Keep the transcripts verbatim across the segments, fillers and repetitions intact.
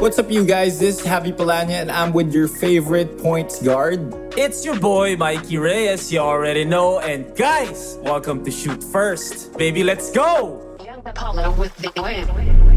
What's up, you guys? This is Javi Palanya, and I'm with your favorite points guard. It's your boy, Mikey Reyes, you already know. And guys, welcome to Shoot First. Baby, let's go! Young Apollo with the win.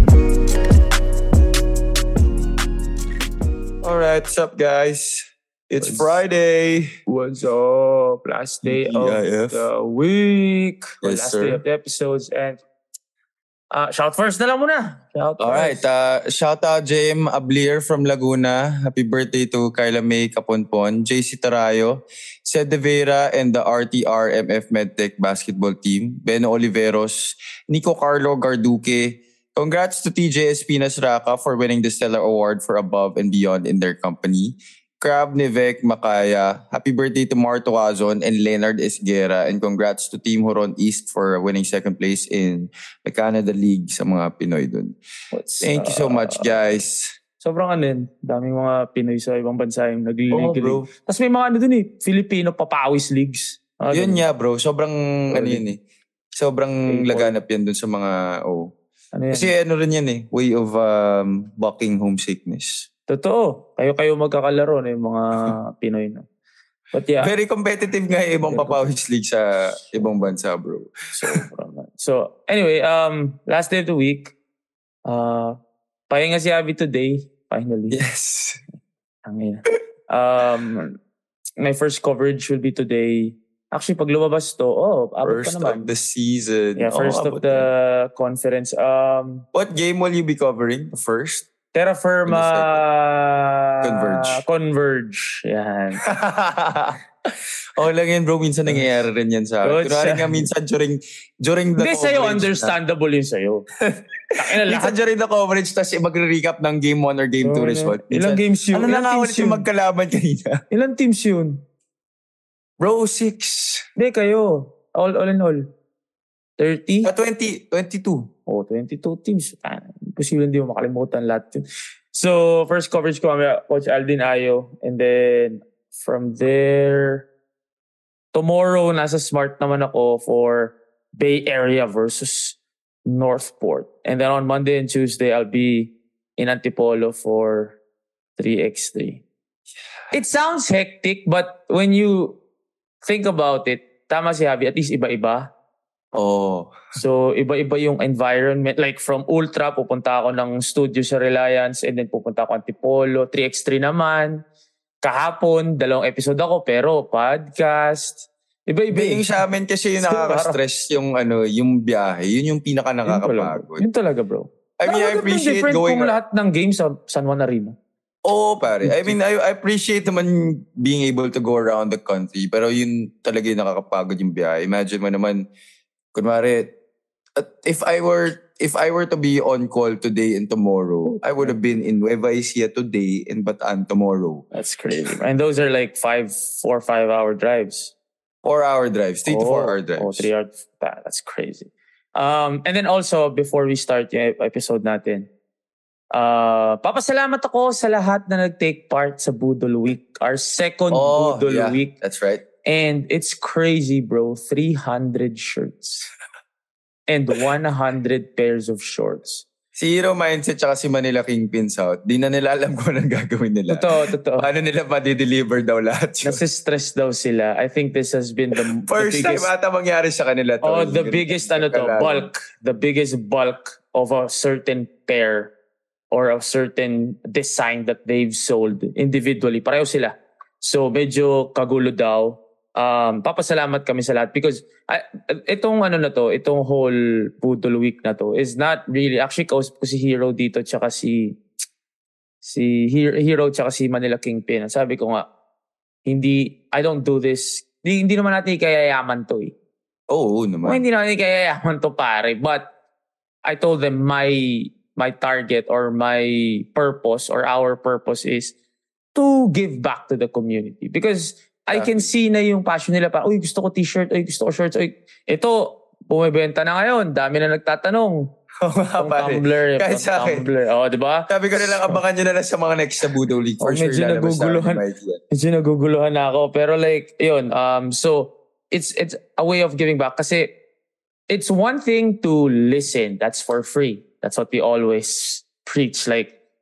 Alright, what's up, guys? It's Friday. What's up? Last day D I of F. the week. Or Yes, last sir. day of the episodes. And uh, shout first na lang muna. Shout Alright, first. uh, shout out Jem Ablier from Laguna. Happy birthday to Kyla May Caponpon, J C Tarayo, Sed De Vera and the R T R M F Medtech basketball team, Beno Oliveros, Nico Carlo Garduque. Congrats to T J Espinas Raka for winning the Stellar Award for Above and Beyond in their company. Crab Nivek Makaya, happy birthday to Marto Cazon and Leonard Esguera, and congrats to Team Huron East for winning second place in the Canada League sa mga Pinoy dun. What's, Thank you so uh, much, guys. Sobrang ano yun. Daming mga Pinoy sa ibang bansa yung Oo, nag-league. bro. Tapos may mga ano dun eh. Filipino papawis leagues. Ah, Yun ganun. nga, bro. Sobrang, ano Solid. yun eh. Sobrang People. laganap yan dun sa mga, oh. Ano yan? Kasi ano rin yan eh, way of um, bucking homesickness. Totoo. Kayo-kayo magkakalaro na yung mga Pinoy. No? But yeah. Very competitive nga yung ibang papawis league sa ibang bansa, bro. So, so anyway, um, last day of the week. Uh, pahinga si Abby today. Finally. Yes. Angin. Um, my first coverage will be today. Actually, pag lumabas to, oh, abot pa First naman. of the season. Yeah, Oh, first abot of the na. conference. Um, What game will you be covering? The first? Terra Firma Converge. Converge. Yan. Okay lang yan, bro. Minsan nangyayari rin yan sa akin. Good Kunwari siya. nga minsan during, during the Hindi coverage. sa'yo, na- understandable yun sa'yo. Takina Minsan lahat. during the coverage, tapos magre-recap ng game one or game two Oo, result. ilang Minsan, games yun? Ano na Ilang nga teams ulit yung yun? magkalaban kanina? Ilang teams yun? Bro, six. Hindi, kayo. All, all in all. thirty? Ah, twenty, twenty-two. Oh, twenty-two teams. Ah, imposible hindi mo makalimutan lahat yun. So, first coverage ko kami, Coach Aldin Ayo. And then, from there, tomorrow, nasa Smart naman ako for Bay Area versus Northport. And then on Monday and Tuesday, I'll be in Antipolo for three by three. It sounds hectic, but when you think about it, tama si Javi, at least iba-iba. Oh. So, iba-iba yung environment. Like, from Ultra, pupunta ako ng studio sa Reliance, and then pupunta ako Antipolo. three by three naman. Kahapon, dalawang episode ako, pero podcast. Iba-iba. Iba yung sa amin kasi yung nakaka-stress yung ano, yung biyahe. Yun yung pinaka Yun talaga. nakakapagod. Yun talaga, bro. I mean, I Talaga appreciate different going... kung lahat ng games sa San Juan Arena. Oo, pare. I mean, I, I appreciate naman being able to go around the country. Pero yun talaga yung nakakapagod yung biyahe. Imagine mo naman, kunwari, at if I were if I were to be on call today and tomorrow, I would have been in Nueva Ecija today and Bataan tomorrow. That's crazy. And those are like five, four, five hour drives. Four-hour drives. Three to Oh, four-hour drives. Oh, three hours. That- That's crazy. Um, and then also, before we start yung episode natin, uh, papasalamat ako sa lahat na nag-take part sa Budol Week. Our second Oh, Budol yeah, Week. that's right. And it's crazy, bro. three hundred shirts. And one hundred pairs of shorts. Si Hero Mindset tsaka si Manila Kingpins out, di na nila alam kung anong gagawin nila. Totoo, totoo. Paano nila ma-deliver daw lahat yun? Nasi-stress daw sila. I think this has been the, the First biggest... time ata mangyari sa kanila to. Oh, the biggest ano to, Kalaban. bulk. The biggest bulk of a certain pair or a certain design that they've sold individually. Pareho sila. So, medyo kagulo daw. Um, papasalamat kami sa lahat because uh, itong ano na to, itong whole Budol Week na to is not really, actually kausap ko si Hero dito tsaka si si Hero, Hero tsaka si Manila Kingpin. Sabi ko nga, hindi, I don't do this, hindi, hindi naman natin ikayayaman to eh. Oo, oo Well, naman. hindi naman ikayayaman to pare, but I told them my my target or my purpose or our purpose is to give back to the community because I can see na yung passion nila pa, uy, gusto ko t-shirt, uy, gusto ko shorts, uy, ito, bumibenta na ngayon, dami na nagtatanong. Oo nga, Yung pare. Tumblr, yung Kahit sa akin. Tumblr. Oh, di ba? Sabi ko na lang, abangan nyo na lang sa mga next sa Budol League. For Oh, sure, medyo lalabas sa naguguluhan. akin, Mike, yan. Medyo naguguluhan na ako. Pero like, yun, um, so, it's it's a way of giving back. Kasi, it's one thing to listen. That's for free. That's what we always preach. Like,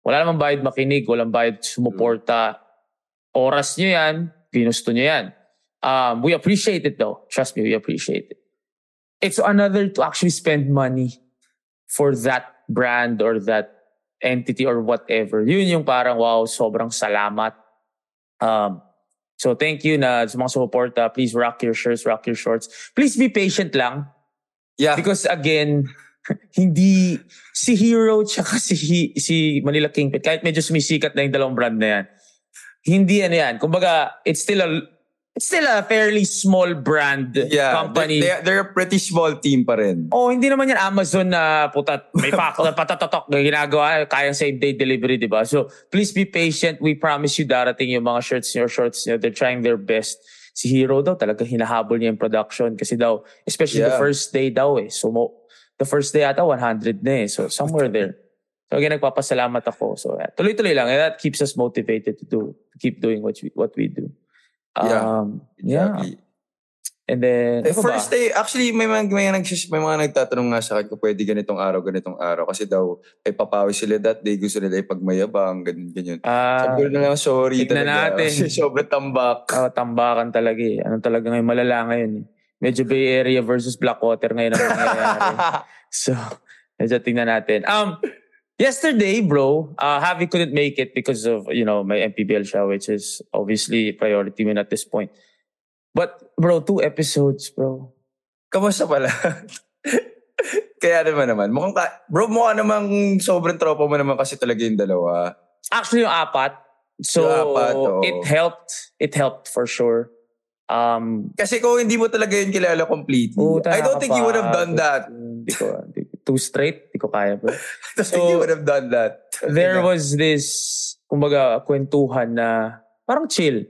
Wala namang bayad makinig, walang bayad sumuporta. Oras nyo yan, ginusto nyo yan. Um, we appreciate it though. Trust me, we appreciate it. It's another to actually spend money for that brand or that entity or whatever. Yun yung parang, wow, sobrang salamat. Um, so thank you na sa mga sumuporta. Please rock your shirts, rock your shorts. Please be patient lang. Yeah. Because again, hindi si Hero tsaka si, si Manila Kingpin, kahit medyo sumisikat na yung dalawang brand na yan, hindi ano yan. Kumbaga, it's still a it's still a fairly small brand yeah, company. They're, they're a pretty small team pa rin. Oh, hindi naman yan Amazon na putat, may factor, patatotok na ginagawa, kayang same-day delivery, di ba? So, please be patient. We promise you darating yung mga shirts nyo, shorts nyo. They're trying their best. Si Hero daw, talaga hinahabol niya yung production. Kasi daw, especially yeah. the first day daw eh. So, mo, the first day ata, one hundred na eh. So, somewhere there. So, again, nagpapasalamat ako. So, yeah, tuloy-tuloy lang. And that keeps us motivated to do, to keep doing what we, what we do. Yeah, um, exactly. Yeah. And then, eh, ano first ba? day, actually, may mga, may, mga, may mga nagtatanong nga sa akin kung pwede ganitong araw, ganitong araw. Kasi daw, ay papawi sila that day. Gusto nila ay pagmayabang, ganyan, ganyan. Ah, Sabi ko na lang, sorry tignan talaga. natin. Kasi sobrang tambak. Oh, tambakan talaga eh. Ano talaga ngayon, malala ngayon eh. Medyo Bay Area versus Blackwater ngayon ang nangyayari. So, medyo tingnan natin. Um, yesterday, bro, uh, Javi couldn't make it because of, you know, my M P B L show, which is obviously priority win at this point. But, bro, two episodes, bro. Kamusta pala? Kaya naman naman. Mukhang ka, bro, mukha namang sobrang tropa mo naman kasi talaga yung dalawa. Actually, yung apat. So, yung apat, oh. it helped. It helped for sure. Um, kasi kung hindi mo talaga yun kilala completely, oh, I don't think you would have done that. Hindi ko, hindi, too straight, hindi ko kaya, bro. I don't so, think you would have done that. There was this, kumbaga, kwentuhan na parang chill.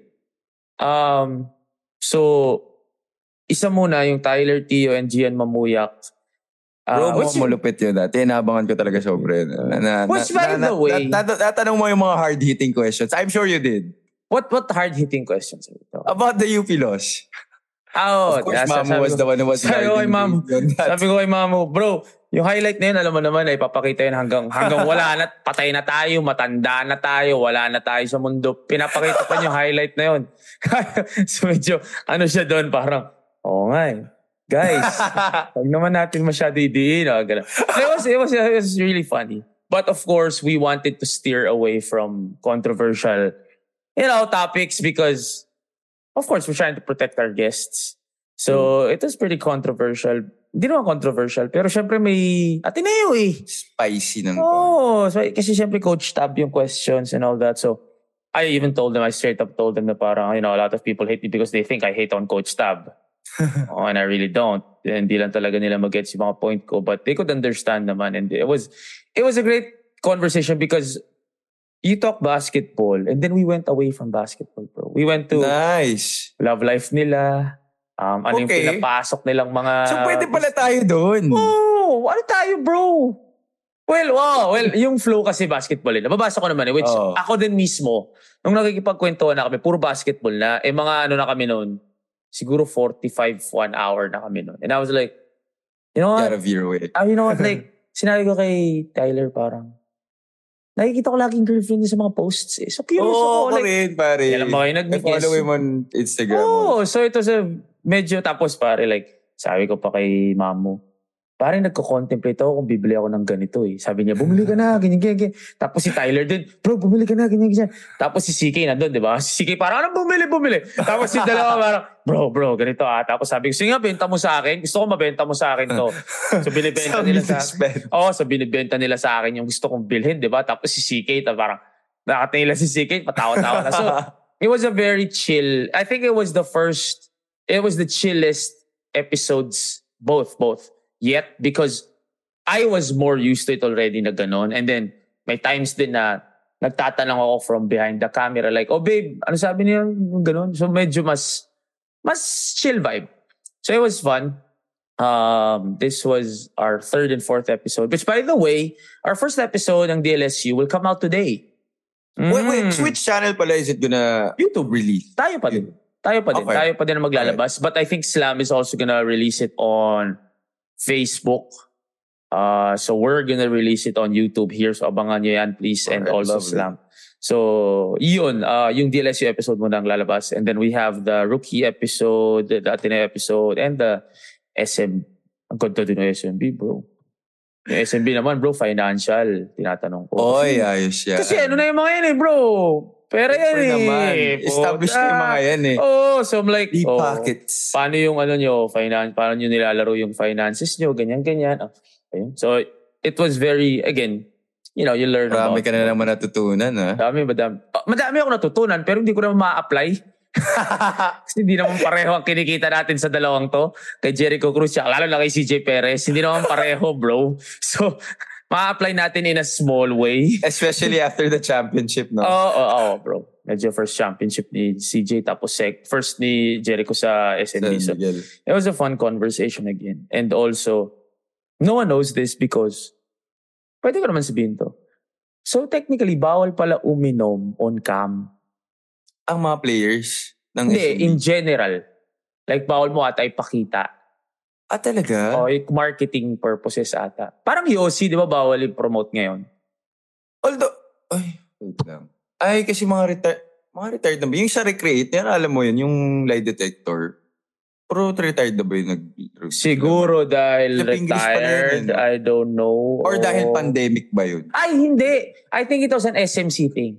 Um, so, isa muna yung Tyler Tio and Gian Mamuyak. Uh, Bro, which mo malupit yun dati. Inabangan ko talaga sobra. Na, na, which, na, by na, the way... Tatanong mo yung mga hard-hitting questions. I'm sure you did. What what hard-hitting questions? About the U P loss. Oh, of course, yeah, Mamu was the one who was sabi ko kay Mamu, that. sabi ko kay Mamu, bro, yung highlight na yun, alam mo naman, ay papakita yun hanggang, hanggang wala na, patay na tayo, matanda na tayo, wala na tayo sa mundo. Pinapakita pa yung highlight na yun. So medyo, ano siya doon, parang, oo nga eh. Guys, huwag naman natin masyado idiin. Oh, it, was, it, was, it was really funny. But of course, we wanted to steer away from controversial, you know, topics because, of course, we're trying to protect our guests. So, mm. it was pretty controversial. Hindi naman controversial, pero syempre may Ateneo eh. Spicy ng oh, so, kasi syempre Coach Tab yung questions and all that. So, I even told them, I straight up told them na parang, you know, a lot of people hate me because they think I hate on Coach Tab. Oh, and I really don't. Hindi lang talaga nila mag-gets yung mga point ko. But they could understand naman. And it was, it was a great conversation because you talk basketball and then we went away from basketball, bro. We went to nice love life nila. Um, ano okay. Yung pinapasok nilang mga... So, pwede pala tayo doon. Oh, ano tayo, bro? Well, wow. Well, yung flow kasi basketball eh. Nababasa ko naman eh. Which, oh. ako din mismo, nung nakikipagkwentuhan na kami, puro basketball na, eh mga ano na kami noon, siguro forty-five, one hour na kami noon. And I was like, you know what? Gotta veer away. Uh, you know what? Like, sinabi ko kay Tyler parang, nakikita ko laging girlfriend niya sa mga posts eh. So, curious oh, ako. Like, rin, pare. Alam mo kayo, nag-miss. I-follow him on Instagram. Oh, so it was a medyo tapos pare, like, sabi ko pa kay Mamu, pare nagko-contemplate ako kung bibili ako ng ganito eh. Sabi niya, bumili ka na, ganyan, ganyan, ganyan. Tapos si Tyler din, bro, bumili ka na, ganyan, ganyan. Tapos si C K nandun, di ba? Si C K parang, ano, bumili, bumili. Tapos si dalawa parang, bro, bro, ganito ah. Tapos sabi ko, sige nga, benta mo sa akin. Gusto ko mabenta mo sa akin to. So binibenta nila sa akin. Oo, so binibenta nila sa akin yung gusto kong bilhin, di ba? Tapos si C K, parang, nakatingin lang si C K, patawa-tawa na. So, it was a very chill, I think it was the first, it was the chillest episodes, both, both. Yet, because I was more used to it already na ganon. And then, may times din na nagtatanong ako from behind the camera like, oh babe, ano sabi niya? Ganon. So, medyo mas, mas chill vibe. So, it was fun. Um, this was our third and fourth episode. Which, by the way, our first episode ng D L S U will come out today. Mm. Wait, wait, which channel pala is it gonna YouTube release? Tayo pa din. Tayo pa din. Okay. Tayo pa din na maglalabas. Okay. But I think Slam is also gonna release it on Facebook Uh, so we're gonna release it on YouTube here. So abangan nyo yan, please. And Alright, also lovely. Slam. So, yun. Uh, yung D L S U episode mo nang lalabas. And then we have the rookie episode, the Ateneo episode, and the S M. Ang ganda din ng S M B, bro. Yung S M B naman, bro, financial. Tinatanong ko. Oy, ayos yan. Kasi ano na yung mga yan eh, bro. Pero yan Siyempre eh. naman. Established na yung mga yan eh. Oh, so I'm like, Deep oh, pockets. paano yung ano nyo, finance, paano nyo nilalaro yung finances nyo, ganyan, ganyan. Oh, ayun. So, it was very, again, you know, you learn Marami about. ka na naman natutunan, ha? Madami, madami. Oh, madami ako natutunan, pero hindi ko naman ma-apply. Kasi hindi naman pareho ang kinikita natin sa dalawang to. Kay Jericho Cruz, tsaka lalo na kay C J Perez. Hindi naman pareho, bro. So, ma-apply natin in a small way. Especially after the championship, no? Oo, oo, oo, bro. Medyo first championship ni C J, tapos sec, first ni Jericho sa S M B. So, San Miguel. it was a fun conversation again. And also, no one knows this because, pwede ko naman sabihin to. So technically, bawal pala uminom on cam. Ang mga players ng Hindi, S M B. in general. Like, bawal mo ata ipakita. Ah, talaga? O, yung marketing purposes ata. Parang Yossi, di ba, bawal i-promote ngayon? Although, ay, wait lang. Ay, kasi mga retired, mga retired na ba? Yung sa Recreate, yan, alam mo yun, yung lie detector. Pero retired na ba yung nag Siguro dahil Sa English pala yun, retired, eh, no? I don't know. Or dahil pandemic ba yun? Ay, hindi. I think it was an S M C thing.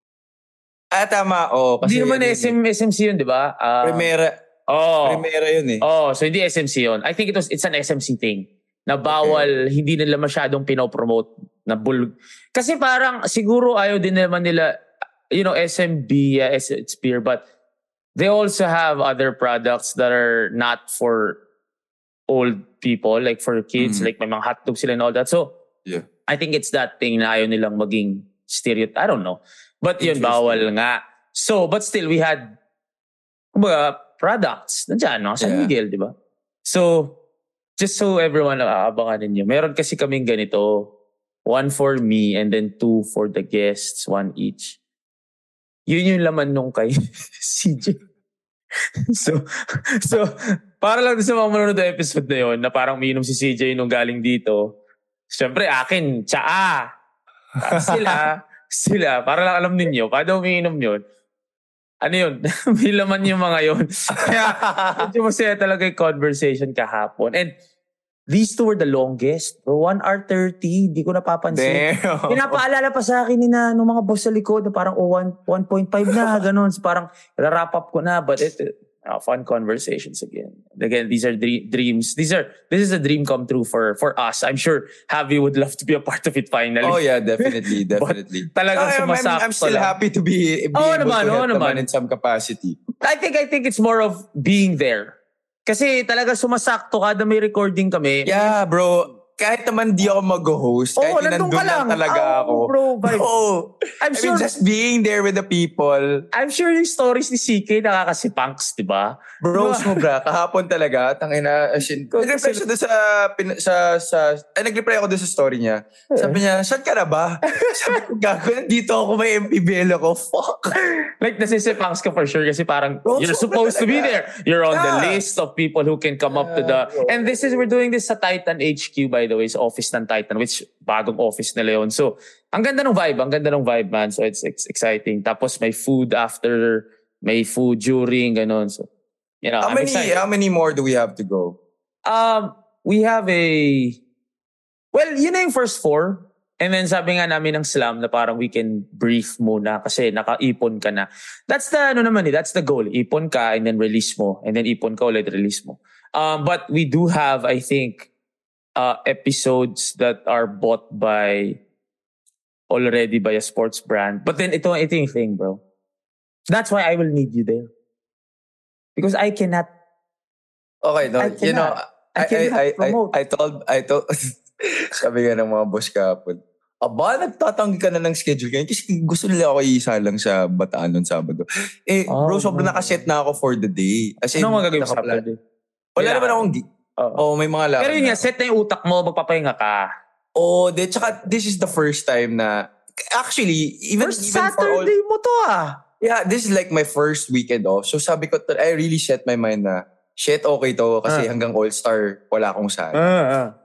Ah, tama. Oh, Hindi kasi naman ano S M, S M C yun, di ba? Ah, Primera, oh. Primera yun eh. Oh, so hindi S M C yun. I think it was, it's an S M C thing. Na bawal, hindi nila masyadong pinopromote na bulg. Kasi parang siguro ayaw din naman nila, you know, S M B, yeah, it's, it's beer, but they also have other products that are not for old people, like for kids, Mm. like may mga hotdog sila and all that. So, Yeah. I think it's that thing na ayaw nilang maging stereotype. I don't know. But yun, Interesting. bawal nga. So, but still, we had kumbaga, products. Nandiyan, no? San Yeah. Miguel, di ba? So, just so everyone aabangan ninyo, meron kasi kaming ganito. One for me and then two for the guests, one each. Yun yung laman nung kay C J. so, so, para lang sa mga manonood ng episode na yun, na parang umiinom si C J nung galing dito. Siyempre, akin, tsaa. Tapos sila, sila, para lang alam ninyo, kada umiinom yun, ano yun, may laman yung mga yun. Kaya, medyo masaya talaga yung conversation kahapon. And these two were the longest. one hour thirty, di ko napapansin. Damn. Pinapaalala pa sa akin ni na nung mga boss sa likod na parang oh, one point five na, ganun. So parang wrap up ko na. But it, uh, fun conversations again. Again, these are dre- dreams. These are, this is a dream come true for for us. I'm sure Javi would love to be a part of it finally. Oh yeah, definitely, definitely. talagang I'm, I'm, sumasakto I'm still lang. happy to be, be Oo able naman, to oo help naman. naman in some capacity. I think I think it's more of being there. Kasi talaga sumasakto kada may recording kami. Yeah, bro. Kahit naman di ako mag-host, Oo, kahit nandun nandun ka lang lang. talaga Oo, ako. bro, vibe. Oo. I'm I sure mean, just being there with the people. I'm sure yung stories ni C K nakakasipunks, di ba? Bro, Diba? sobra. Kahapon talaga, tangina, as in, nag-reply siya doon sa, pin- sa, sa, ay, nag-reply ako doon sa story niya. Sabi niya, saan ka na ba? Sabi ko, gago, nandito ako, may M P B L ako. Fuck. Like, nasisipunks ka for sure kasi parang Bro, you're sobra supposed to be talaga. there. You're on the Yeah. list of people who can come up to the... bro. And this is, we're doing this sa Titan H Q, by the way, sa office ng Titan, which bagong office nila yun. So, ang ganda ng vibe, ang ganda ng vibe, man. So, it's, it's exciting. Tapos, may food after, may food during, ganun. So, you know, How I'm many, excited. how many more do we have to go? Um, we have a... Well, yun na yung first four. And then sabi nga namin ng Slam na parang we can brief muna kasi nakaipon ka na. That's the, ano naman eh, that's the goal. Ipon ka and then release mo. And then ipon ka ulit, release mo. Um, but we do have, I think, uh, episodes that are bought by, already by a sports brand. But then ito, ito yung thing, bro. That's why I will need you there. Because I cannot, Okay, no, I you know, cannot. I I, I, cannot I, I, promote. I told, I told, sabi nga ng mga boss kahapon, aba, nagtatanggi ka na ng schedule ngayon kasi gusto nila ako isa lang sa Bataan noon Sabado. Eh, Oh, bro, sobrang no. nakaset na ako for the day. As in, ano ang magagawin sa nakapla- Saturday? Wala Kailangan. naman akong, gi- Oo. oh, may mga lakad Pero yun na nga, ako. set na yung utak mo, magpapahinga ka. Oh, de, tsaka this is the first time na, actually, even, First even for all, Saturday mo to ah. yeah, this is like my first weekend off. So sabi ko, I really set my mind na, shit, okay to kasi Ah. hanggang All-Star, wala akong saan. Ah, ah. So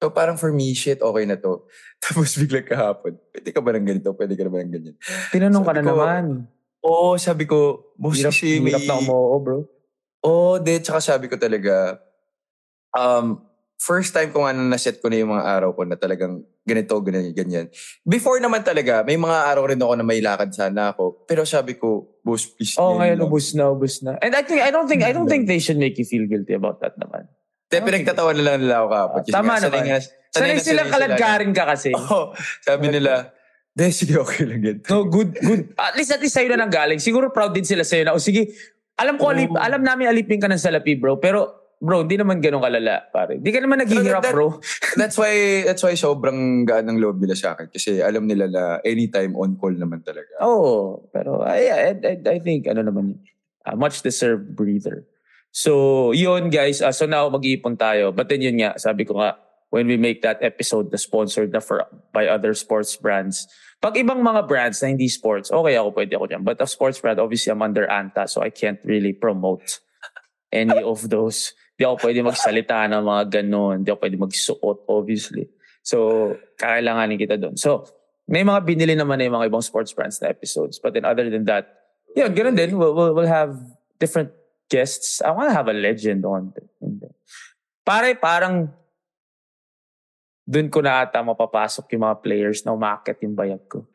So parang for me, shit, okay na to. Tapos biglang kahapon, pwede ka ba ng ganito? Pwede ka na ba ng ganyan? Tinanong ka Sabi na ko, naman. Oo, sabi ko, boss Hirap, kasi may... hirap na umoo, bro. Oo, de, tsaka sabi ko talaga, um, first time ko nga na naset ko na yung mga araw ko na talagang ganito, ganyan, ganyan. Before naman talaga, may mga araw rin ako na may lakad sana ako. Pero sabi ko, boss, please. Oh, ngayon, lang. ubus na, ubus na. And I think, I don't think, I don't think they should make you feel guilty about that naman. Te, pinagtatawan na lang nila ako kapag. Uh, tama naman. Sanay, sanay silang kaladkarin ka kasi. Oo, sabi nila, de, sige, okay lang yan. No, good, good. At least, at least sa'yo na nang galing. Siguro proud din sila sa'yo na, o sige, alam ko, alip, alam namin alipin ka ng salapi, bro. Pero, bro, di naman ganun kalala, pare. Di ka naman naghihirap, that, bro. That's why, that's why sobrang gaan ng loob nila sa akin. Kasi alam nila na anytime on call naman talaga. Oo, oh, pero I, I, I, I think, ano naman, uh, much deserved breather. So, yun guys. Uh, so now, mag-iipon tayo. But then yun nga, sabi ko nga, when we make that episode na sponsored na for, by other sports brands, pag ibang mga brands na hindi sports, okay ako, pwede ako dyan. But a sports brand, obviously I'm under ANTA, so I can't really promote any of those. Hindi ako pwede magsalita ng mga ganon. Hindi ako pwede magsuot, obviously. So, kakailanganin kita doon. So, may mga binili naman na yung mga ibang sports brands na episodes. But then other than that, yun, ganun din. We'll, we'll, we'll have different guests. I want to have a legend on. Pare, parang dun ko na ata mapapasok yung mga players na umakit yung bayag ko.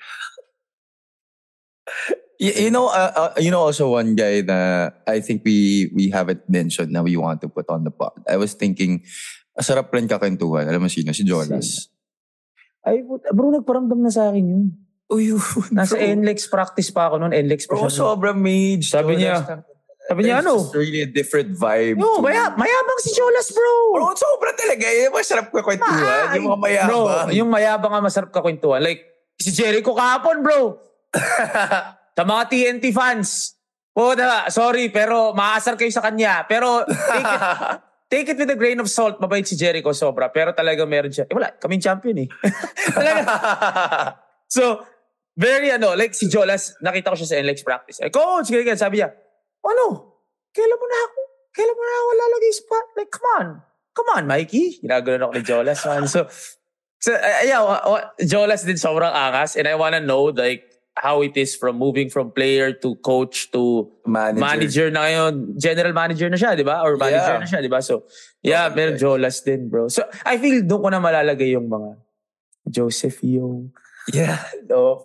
You, you know, uh, uh, you know also one guy na I think we we haven't mentioned na we want to put on the pod. I was thinking, sarap rin kakentuhan. Alam mo sino? Si Jonas. Ay, bro, nagparamdam na sa akin yun. Uy, nasa N L E X practice pa ako noon. N L E X pa siya. Oh, sobrang mage. Sabi niya, sabi niya ano? It's really a different vibe. No, maya, mayabang si Jonas, bro. Bro, sobrang talaga. Yung masarap ka kwentuhan. Yung mga mayabang. Bro, yung mayabang nga masarap ka kwentuhan. Like, si Jericho kahapon, bro. Sa mga T N T fans. Po, sorry, pero maasar kayo sa kanya. Pero, take it, take it with a grain of salt. Mabait si Jericho sobra. Pero talaga meron siya. Eh, wala, kaming champion eh. Talaga. So, very ano, like si Jonas, nakita ko siya sa N L E X practice. Eh, coach, ganyan, sabi niya, ano? Kailan mo na ako? Kailan mo na ako lalagay sa pot? Like, come on. Come on, Mikey. Ginagano ako ni Jolas, man. So, so uh, yeah, uh, Jolas din sobrang angas. And I wanna know, like, how it is from moving from player to coach to manager, manager na ngayon. General manager na siya, di ba? Or manager yeah. na siya, di ba? So, yeah, okay. Meron Jolas din, bro. So, I feel doon ko na malalagay yung mga Joseph Yung. Yeah, no,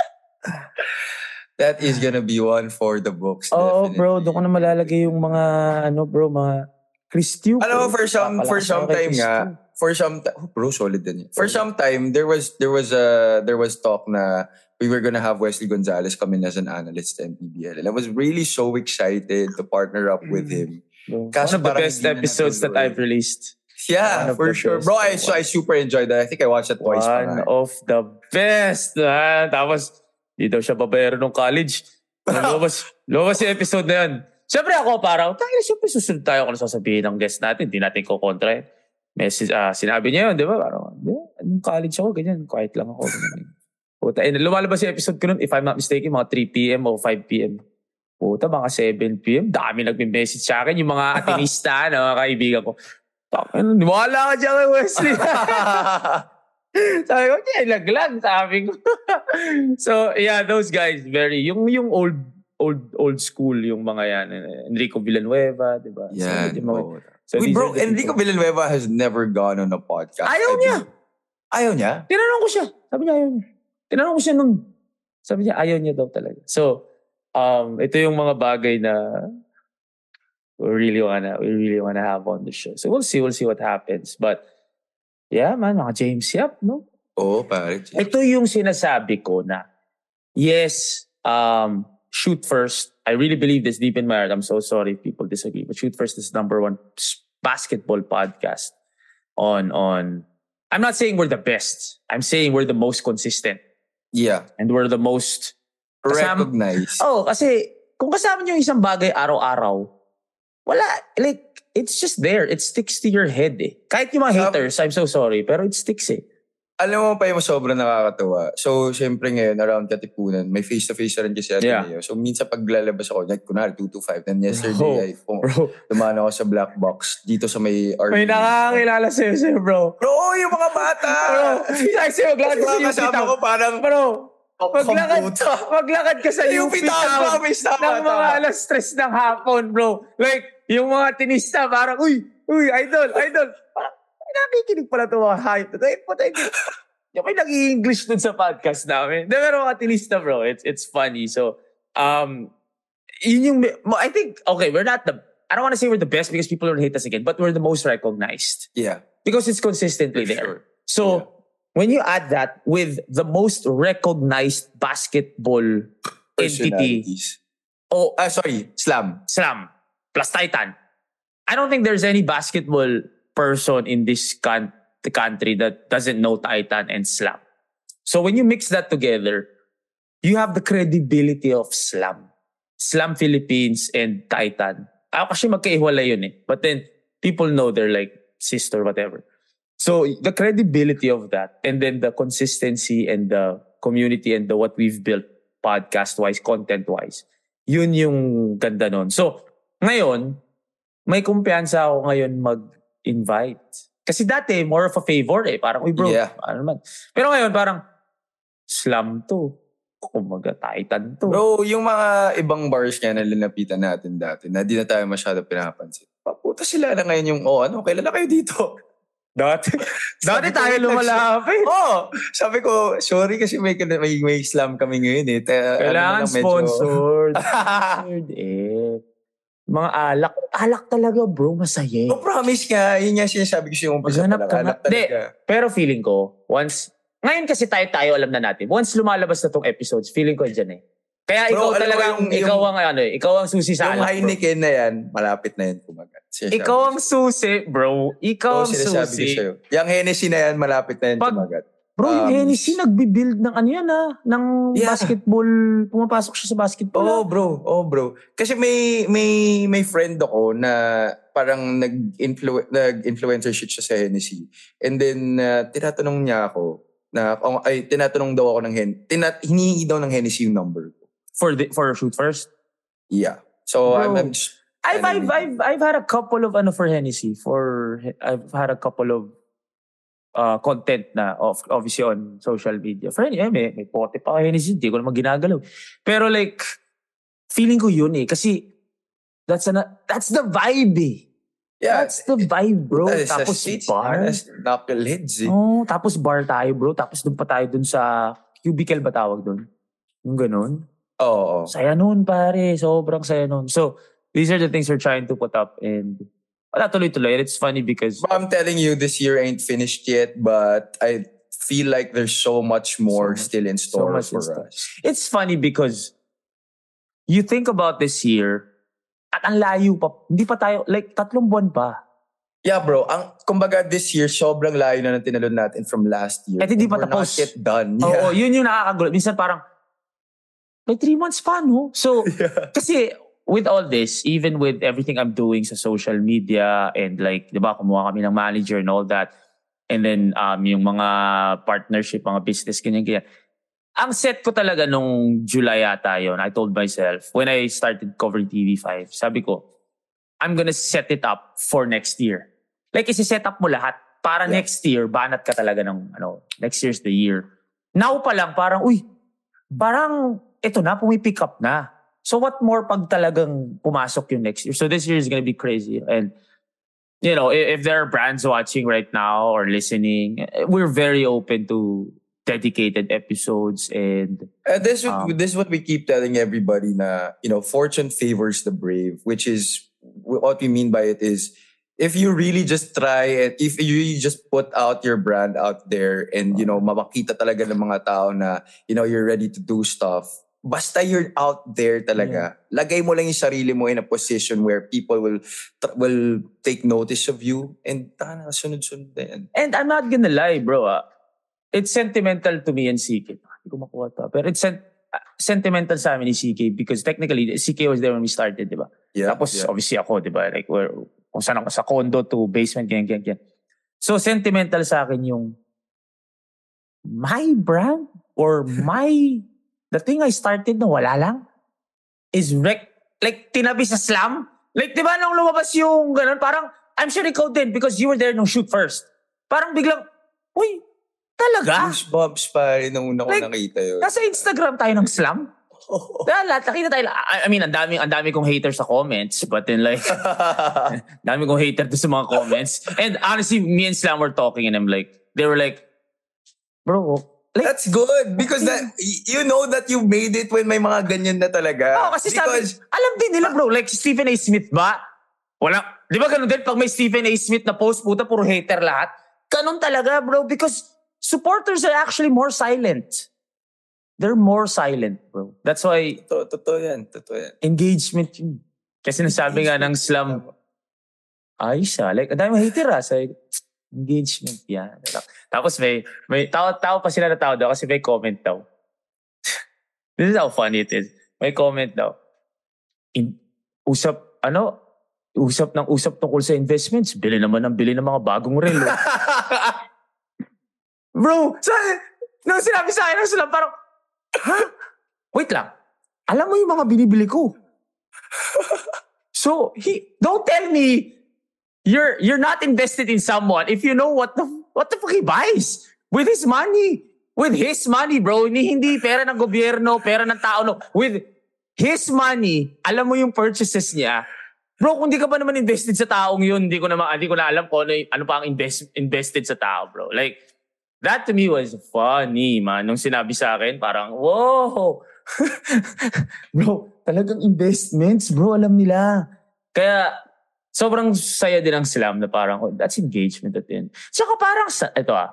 that is gonna be one for the books. Oh, definitely. Bro, doon ko na malalagay yung mga, ano bro, mga Chris Tew. Alam mo, for some, for some time nga, for some time, oh, bro, solid din yun. For some time, there was, there was, a, there was talk na we were gonna have Wesley Gonzalez come in as an analyst at M P B L. And I was really so excited to partner up with him. One of the best episodes that I've released. Yeah, for sure. Bro, I, so I super enjoyed that. I think I watched it twice. One of the best. Ah. Tapos, di daw siya babayaro ng college. Lumabas, lumabas yung episode na yun. Siyempre ako parang, tayo siyempre susunod tayo kung sasabihin ng guest natin. Hindi natin kukontra. Message, uh, sinabi niya yun, di ba? Parang, di, anong college ako, ganyan. Quiet lang ako. Puta, eh, lumalabas yung episode ko nun, if I'm not mistaken, mga three p.m. o five p.m. Puta, mga seven p.m. Dami nagme-message sa akin. Yung mga atinista na mga kaibigan ko. Wala ka dyan kay Wesley. Sabi ko, yeah, laglag, sabi ko. So, yeah, those guys, very, yung yung old, old, old school, yung mga yan. Enrico Villanueva, di ba? Yeah. So, mga, so Wait, bro, Enrico people. Villanueva has never gone on a podcast. Ayaw I niya. Do. Ayaw niya? Tinanong ko siya. Sabi niya, ayaw niya. Tinanong ko siya nung, sabi niya, ayaw niya daw talaga. So, um, ito yung mga bagay na we really wanna, we really wanna have on the show. So, we'll see, we'll see what happens. But, yeah, man, mga James Yap, no? Oo, oh, pare. Ito yung sinasabi ko na, yes, um, Shoot First. I really believe this deep in my heart. I'm so sorry if people disagree. But Shoot First is number one basketball podcast on, on, I'm not saying we're the best. I'm saying we're the most consistent. Yeah. And we're the most recognized. Oh, kasi kung kasama nyo yung isang bagay araw-araw, wala, like, it's just there. It sticks to your head eh. Kahit yung mga haters, I'm so sorry, pero it sticks eh. Alam mo pa yung sobrang nakakatawa. So, syempre ngayon, around Katipunan, may face-to-face na rin kasi Ateneo. Yeah. So, minsan pag lalabas ako, like, kunwari, two to five. Then yesterday, Bro, ay, oh, bro. dumaan ako sa black box dito sa may R V. May nakakakilala sa'yo sa'yo, bro. Bro, yung mga bata! Bro, kasi maglakad Mga sa U P kasama Town. ko parang, Bro, maglakad, Komputa. maglakad ka sa U U P P Town, Town promise, tama, ng mga tama. alas tres ng hapon, bro. Like, yung mga tinista, parang, uy, uy, idol, idol. Parang, ay, nakikinig pala ito mga hype. Ay, patay, yung may nag-i-English dun sa podcast namin. De, pero mga tinista, bro, it's it's funny. So, um, yun yung, I think, okay, we're not the, I don't want to say we're the best because people don't hate us again, but we're the most recognized. Yeah. Because it's consistently For there. sure. So, Yeah. when you add that with the most recognized basketball entity, Personalities. oh, Ah, sorry, slam. Slam, plus Titan, I don't think there's any basketball person in this con- the country that doesn't know Titan and Slam. So when you mix that together, you have the credibility of Slam. Slam Philippines and Titan. Ah, kasi magkaiwalay yun eh. But then, people know they're like sister, whatever. So the credibility of that, and then the consistency and the community and the what we've built podcast-wise, content-wise, yun yung ganda nun. So, ngayon, may kumpiyansa ako ngayon mag-invite. Kasi dati, more of a favor eh. Parang, uy bro, Yeah. ano naman. Pero ngayon, parang, Slam to. Kumaga, Titan to. Bro, yung mga ibang bars nga na linapitan natin dati na di na tayo masyado pinapansin. Paputa sila na ngayon yung, oh ano, kailan na kayo dito? Dati, dati Sabi ko, tayo wait lang, lumalapit. Oh, sabi ko, sorry kasi may, may, may slam kami ngayon eh. Ta, Kailangan ano na lang, medyo- sponsored. Sponsored eh. Mga alak. Alak talaga bro, masaya. Oh, promise nga. Yun nga sinasabi ko siya yung umpisa Maghanap pa lang. ka Anak nga. Di, talaga. pero feeling ko, once, ngayon kasi tayo-tayo alam na natin, once lumalabas na tong episodes, feeling ko dyan eh. Kaya Bro, ikaw alam talaga, mo yung- ikaw yung- ang ano eh, ikaw ang susi sa Yung alak. bro. Heineken na yan, malapit na yan kumagat. Sinasabi Ikaw ko ang sa'yo. susi, bro. Ikaw Oo, ang sinasabi ko susi. sa'yo. Yung Hennessy na yan, malapit na yan Pag- kumagat. Bro, yung Um, Hennessy nagbibuild ng ano yan ah, ng Yeah. basketball, pumapasok siya sa basketball. Oo, ah. bro. Oo, bro. Kasi may may may friend ako na parang nag-influ- nag-influencer shit siya sa Hennessy. And then, uh, tinatanong niya ako na, oh, ay, tinatanong daw ako ng Hen, tinat, hinihingi daw ng Hennessy yung number ko. For the, for shoot first. Yeah. So, Bro, I'm, I'm just, I've, I've, anyway. I've, I've had a couple of ano for Hennessy. For, I've had a couple of uh, content na, of, obviously on social media. For Hennessy, eh, may, may pote pa kay Hennessy. Hindi ko naman ginagalaw. Pero like, feeling ko yun eh. Kasi, that's, an, that's the vibe eh. Yeah, That's the vibe, bro. that is a Tapos stage, bar. that's knuckleheads eh. Oh, tapos bar tayo, bro. Tapos doon pa tayo dun sa cubicle ba tawag doon? Yung ganun. Oo. Saya nun, pare. Sobrang saya nun. So, these are the things we're trying to put up and wala tuloy-tuloy. And it's funny because But I'm telling you, this year ain't finished yet, but I feel like there's so much more So much- still in so store much for in store. us. it's funny because you think about this year at ang layo pa. Hindi pa tayo, like, tatlong buwan pa. Yeah, bro. Ang, kumbaga this year, sobrang layo na ng tinalon natin from last year. At hindi pa We're tapos. not yet done. Oo, Yeah. yun yung nakakagulat. Minsan parang, may three months pa, no? So, kasi with all this, even with everything I'm doing sa social media and like, di ba, kumuha kami ng manager and all that, and then um, yung mga partnership, mga business, ganyan, ganyan. Ang set ko talaga nung July yata yun, I told myself, when I started covering T V five, sabi ko, I'm gonna set it up for next year. Like, isi-set up mo lahat para Yeah. next year, banat ka talaga ng, ano, next year's the year. Now pa lang, parang, uy, parang, ito na, pumipick up na. So what more pag talagang pumasok yung next year? So this year is gonna be crazy. And, you know, if, if there are brands watching right now or listening, we're very open to dedicated episodes and Uh, this, is what, Um, this is what we keep telling everybody na, you know, fortune favors the brave, which is, what we mean by it is, if you really just try and if you really just put out your brand out there and, you know, mapakita talaga ng mga tao na, you know, you're ready to do stuff, basta you're out there talaga, lagay mo lang yung sarili mo in a position where people will will take notice of you and tana, sunod-sunod na yan. And I'm not gonna lie, bro. Ah. It's sentimental to me and C K. Hindi ko makuha to. Pero it's sen- ah, sentimental sa amin ni C K because technically, C K was there when we started, di ba? Yeah, Tapos, yeah. obviously ako, di ba? Like, we're, kung saan ako, sa condo to basement, ganyan, ganyan, ganyan. So, sentimental sa akin yung my brand or my, the thing I started na wala lang is rec, like tinabi sa slam. Like, di ba nung lumabas yung ganun, parang, I'm sure ikaw din because you were there nung shoot first. Parang biglang, uy, talaga? Goosebumps pa rin nung una ko Like, nakita yun. Nasa Instagram tayo ng slam. Kaya lahat, nakita tayo. I, I mean, ang dami, ang dami kong haters sa comments. But then like, dami kong hater to sa mga comments. And honestly, me and Slam were talking and I'm like, they were like, bro, like, that's good because that you know that you made it when may mga ganyan na talaga. oh, kasi because, sabi, alam din nila bro, like Stephen A. Smith ba? Wala, di ba ganun din pag may Stephen A. Smith na post, puta, puro hater lahat? Ganun talaga bro because supporters are actually more silent. They're more silent bro. That's why totoo, totoo yan, totoo yan. engagement yun. Kasi nasabi nga ng Slam, ayos ah, like, ang dami hater ah. So, engagement, yan. Tapos may, may tao-tao pa sila na tao daw kasi may comment daw. This is how funny it is. May comment daw. In, usap, ano, usap ng usap tungkol sa investments. Bili naman ng bili ng mga bagong relo. Bro, sa, nung sinabi sa akin, sila parang, huh? Wait lang. Alam mo yung mga binibili ko. So, he, don't tell me You're you're not invested in someone if you know what the what the fuck he buys with his money. With his money, bro. Hindi, hindi pera ng gobyerno, pera ng tao. No. With his money, alam mo yung purchases niya. Bro, kung di ka pa naman invested sa taong yun, hindi ko na, hindi ko na alam kung ano, ano pa ang invest, invested sa tao, bro. Like, that to me was funny, man. Nung sinabi sa akin, parang, whoa. Bro, talagang investments, bro. Alam nila. Kaya, sobrang saya din ang Slam na parang, oh, that's engagement at the end. Saka parang, ito ah,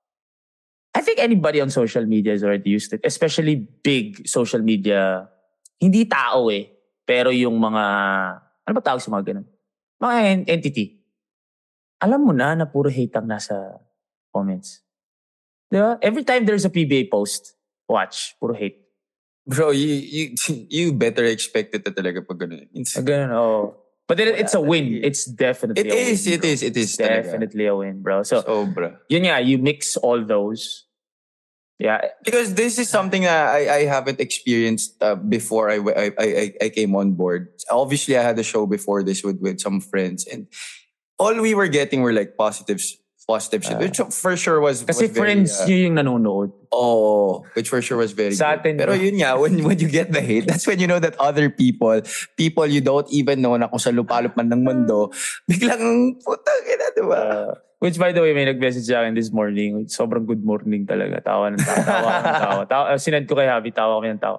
I think anybody on social media has already used it, especially big social media, hindi tao eh, pero yung mga, ano ba tawag sa mga ganun? Mga en- entity. Alam mo na na puro hate ang nasa comments. Di ba? Every time there's a P B A post, watch, puro hate. Bro, you you you better expect it na talaga pag ganun. It's, Ganun, oh. But then it's a win. It's definitely It a is, win. it is, it is. Definitely a win, bro. So, Sobra. yun nga, you mix all those. Yeah. Because this is something that I, I haven't experienced uh, before I, I, I, I came on board. Obviously, I had a show before this with, with some friends. And all we were getting were like positives. Positive shit. Uh, which for sure was... Kasi was very, friends uh, nyo yung nanonood. Oh, which for sure was very Sa good. atin, Pero bro. yun nga, when, when you get the hate, that's when you know that other people, people you don't even know na kung sa lupalop man ng mundo, biglang, putang ina, diba? Uh, which by the way, may nag-message sa akin this morning. Sobrang good morning talaga. Tawa ng tawa. Tawa ng tawa. tawa uh, sinend ko kay Javi. Tawa kami ng tawa.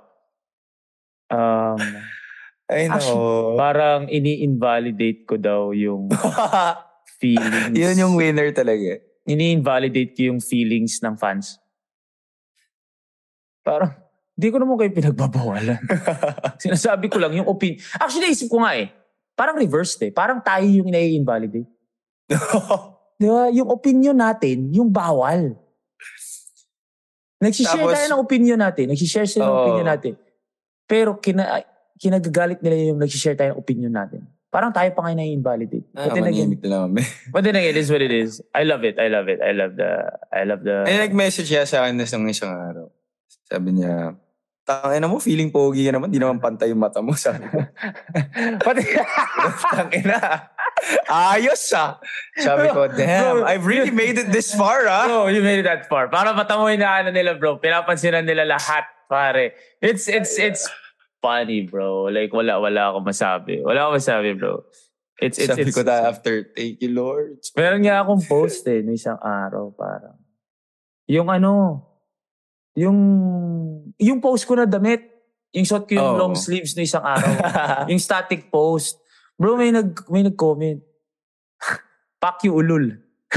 Um, I know. Actually, parang ini-invalidate ko daw yung feelings. Yun yung winner talaga. Ini-invalidate ko yung feelings ng fans. Parang, di ko naman kayo pinagbabawalan. Sinasabi ko lang yung opinion. Actually, naisip ko nga eh. Parang reversed eh. Parang tayo yung ini-invalidate. Di ba? Yung opinion natin, yung bawal. Nagsishare Tapos, tayo ng opinion natin. Nagsishare sila ng oh. opinion natin. Pero kina, kinagagalit nila yung nagsishare tayo ng opinion natin. Parang tayo pa ngayon na-invalidate. Ah, But then again, manimik na naman. but then again, it is what it is. I love it. I love it. I love the, I love the... Ay, nag-message niya sa akin na isang isang araw. Sabi niya, tangina mo, feeling pogi ka naman, di naman pantay yung mata mo. Sabi ko, Pati, tangina. Ayos ah. Sabi ko, damn, I've really made it this far ah. bro, you made it that far. Para matamoy na ano nila, bro. Pinapansinan nila lahat, pare. It's, it's, it's funny, bro. Like, wala, wala akong masabi. Wala akong masabi, bro. It's, it's, Sabi it's, ko na after, thank you Lord. meron nga akong post eh, no isang araw, parang. Yung ano, yung, yung post ko na damit, yung shot ko yung Oh. long sleeves no isang araw. Yung static post. Bro, may nag, may nag-comment. Pak you ulul.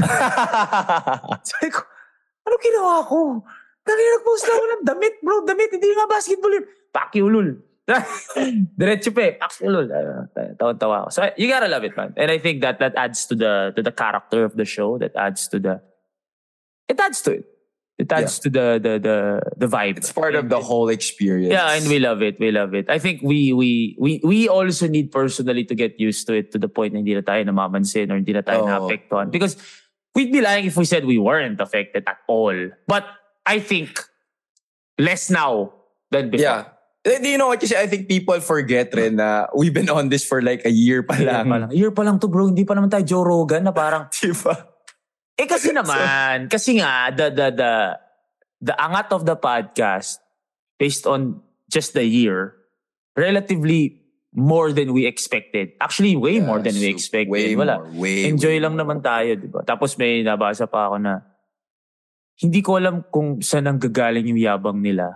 Sabi ko, ano ginawa ko? Dahil nag-post na ako ng damit, bro. Damit, hindi nga basketball yun. Pak you ulul. Diretso pa eh. Pak you ulul. Tawa-tawa ako. So, you gotta love it, man. And I think that that adds to the to the character of the show. That adds to the... It adds to it. It adds yeah. to the, the the the vibe. It's part of the whole experience. Yeah, and we love it. We love it. I think we we we we also need personally to get used to it to the point na hindi na tayo namamansin or hindi na tayo Oh. naapektuhan. Because we'd be lying if we said we weren't affected at all. But I think less now than before. Yeah. Eh, do you know what? Kasi I think people forget rin na we've been on this for like a year pa Year lang. pa lang. Year pa lang to, bro. Hindi pa naman tayo Joe Rogan na parang... Diba? Eh kasi naman, kasi nga, the, the, the, the angat of the podcast based on just the year, relatively more than we expected. Actually, way Yeah, more than we so expected. way Wala. more, way, Enjoy way lang more. naman tayo, di ba? Tapos may nabasa pa ako na hindi ko alam kung saan ang gagaling yung yabang nila.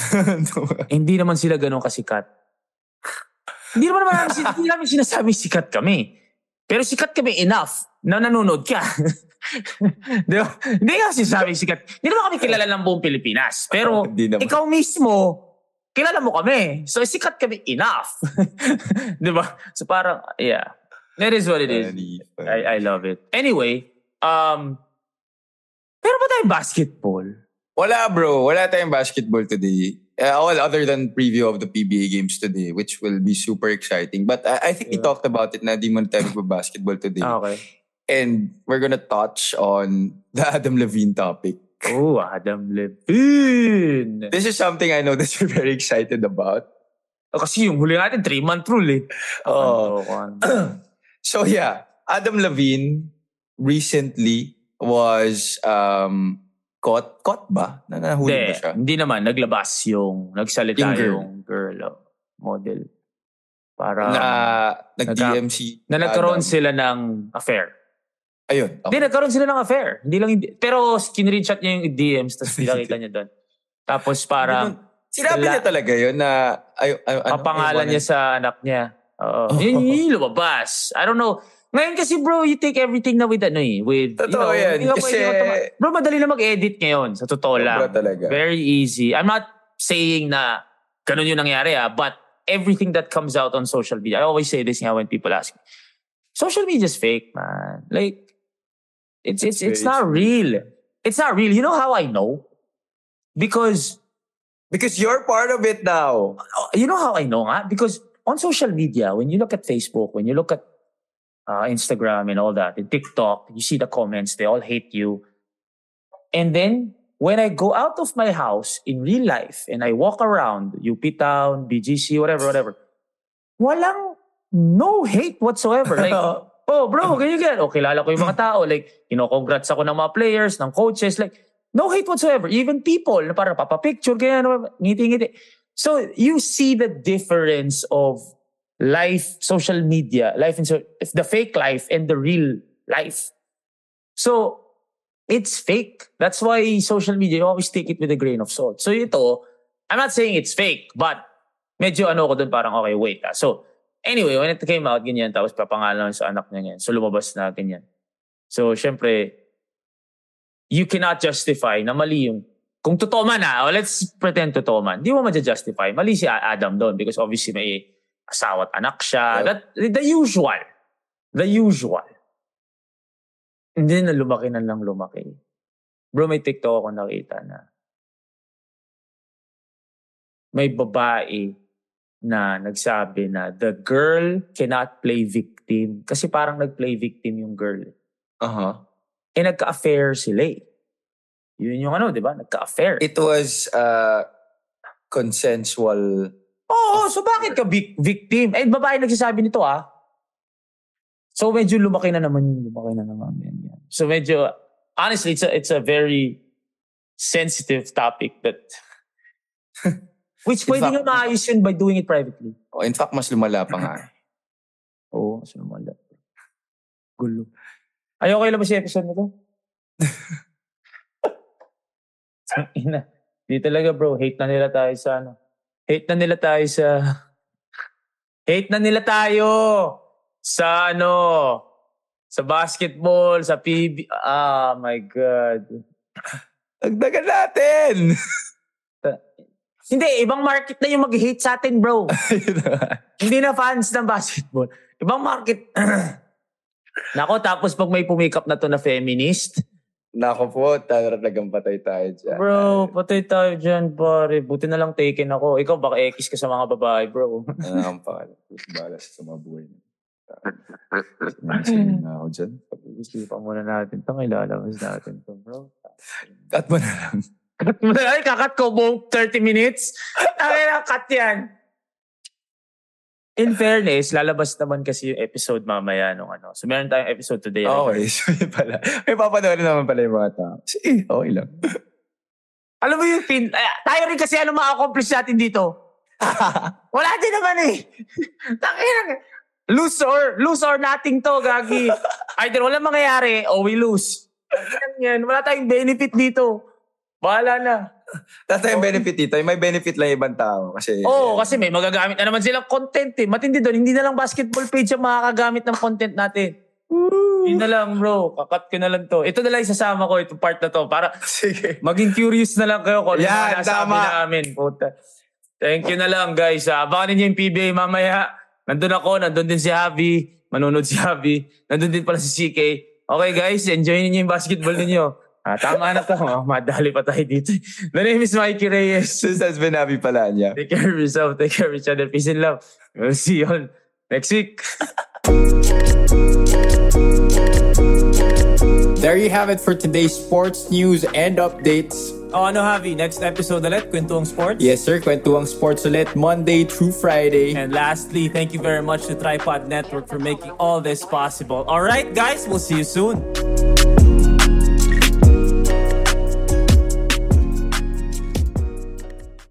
Hindi naman sila ganun kasikat. Hindi naman naman namin, hindi namin sinasabing sikat kami. Pero sikat kami enough na nanonood ka. Di ba? Hindi nga sinasabing sikat. Hindi naman kami kilala ng buong Pilipinas. Pero Hindi naman. ikaw mismo, kilala mo kami. So sikat kami enough. Di ba? So parang, yeah. That is what it is. Funny, funny. I, I love it. Anyway, um, pero ba tayong basketball? Wala bro, wala tayong basketball today. Uh, all other than preview of the P B A games today, which will be super exciting. But I, I think we Yeah. talked about it na di mo na tayo basketball today. Okay. And we're gonna touch on the Adam Levine topic. Oh, Adam Levine. This is something I know that you're very excited about. Oh, kasi yung huli natin, three-month rule eh. Oh. Oh. So yeah, Adam Levine recently was um, caught. Caught ba? Na nahuli Hindi, ba siya? hindi naman. Naglabas yung, nagsalita Yung girl. yung girl, oh, model. Para, na nagka- nag-D M C. na nagkaroon Adam. sila ng affair. Ayun. Hindi, Okay. nagkaroon sila ng affair. Hindi lang, hindi, pero skin-reach niya yung D Ms, tapos pinakita niya doon. Tapos parang, Sinabi wala. niya talaga yun na ay, ay, ano, papangalan I niya wanna- sa anak niya. Oo. Yun, yun yung lumabas. I don't know. Ngayon kasi bro, you take everything na with ano eh. With, you know, Totoo yan. hindi ka Kasi- pwede magtama- Bro, madali na mag-edit ngayon. Sa totoo lang. Sobra talaga. Very easy. I'm not saying na ganun yung nangyari ah. But everything that comes out on social media, I always say this nga when people ask me, social media is fake, man. Like, it's it's it's very not true. real. It's not real. You know how I know? Because Because you're part of it now. Oh, you know how I know nga? Because on social media, when you look at Facebook, when you look at uh, Instagram and all that, and TikTok, you see the comments, they all hate you. And then, when I go out of my house in real life and I walk around, U P Town, B G C, whatever, whatever, walang no hate whatsoever. Like, oh bro, ganyan ganyan. O kilala ko yung mga tao. Like, you know, congrats ako ng mga players, ng coaches. Like, no hate whatsoever. Even people na parang papapicture, ganyan, ngiti-ngiti. So, you see the difference of life, social media, life in so, the fake life and the real life. So, it's fake. That's why social media, you always take it with a grain of salt. So, ito, I'm not saying it's fake, but medyo ano ko dun parang, okay, wait. Ah. So, anyway, when it came out, ganyan, tapos papangalan sa anak niya, ganyan. So, lumabas na ganyan. So, syempre, you cannot justify na mali yung, kung totoo man ah, oh, let's pretend totoo man, di mo ma-justify. Mali si Adam doon because obviously may asawa at anak siya. Yep. That, the usual. The usual. Hindi na lumaki na lang lumaki. Bro, may TikTok ako nakita na may babae na nagsabi na the girl cannot play victim. Kasi parang nag-play victim yung girl. Uh-huh. Eh, nagka-affair sila eh. Yun yung ano, di ba? Nagka-affair. It was uh, consensual. Oo, so bakit ka vic- victim? Eh, babae nagsasabi nito ah. So medyo lumaki na naman yun. Lumaki na naman yan. yan. So medyo, honestly, it's a, it's a very sensitive topic that which In pwede fact- nga maayos yun by doing it privately. Oh, in fact, mas lumala pa nga. Oo, mas lumala. Gulo. Ay, okay lang ba si episode na to? Ina. Di talaga bro, hate na nila tayo sa ano. Hate na nila tayo sa... Hate na nila tayo sa ano, sa basketball, sa P B. Ah, my God. Dagdagan natin! Hindi, ibang market na yung mag-hate sa atin, bro. Hindi na fans ng basketball. Ibang market. Nako, tapos pag may pumikap na to na feminist, Nako po, talagang patay tayo dyan. bro, patay tayo dyan, pare. Buti na lang taken ako. Ikaw, baka ekis ka sa mga babae, bro. Ano ang pakala? Balas sa mga buhay na. Sinasabi na ako dyan. Pag-iisipan muna natin ito, ilalabas natin ito, bro. Cut mo na lang. Ay, kakat ko buong thirty minutes. Ay, cut yan. In fairness, lalabas naman kasi yung episode mamaya nung ano. So, meron tayong episode today. Okay, so yun pala. May papanoorin naman pala yung mga tao. Sige, okay lang. Alam mo yung pin... Eh, tayo rin kasi ano ma-accomplish natin dito. Wala din naman eh. Tangina. Lose or, lose or nothing to, gagi. Either wala mangyayari o we lose. Yan, wala tayong benefit dito. Bahala na. Tapos tayong benefit dito. May benefit lang ibang tao. Kasi, Oo, oh, kasi may magagamit na naman silang content eh. Matindi doon, hindi na lang basketball page ang makakagamit ng content natin. Hindi na lang bro, kakat ko na lang to. Ito na lang isasama ko, itong part na to. Para sige. Maging curious na lang kayo kung ano yan, nasabi namin. Puta. Thank you na lang guys. Abangan ninyo yung P B A mamaya. Nandun ako, nandun din si Javi. Manunod si Javi. Nandun din pala si C K. Okay guys, enjoy ninyo yung basketball ninyo. Ah, tama na to. Oh, madali pa tayo dito. The name is Mikey Reyes. This has been Abby Palanya. Take care of yourself. Take care of each other. Peace and love. We'll see you on next week. There you have it for today's sports news and updates. Oh, ano Javi? Next episode ulit, Kwentuang Sports? Yes sir, Kwentuang Sports ulit, Monday through Friday. And lastly, thank you very much to Tripod Network for making all this possible. Alright guys, we'll see you soon.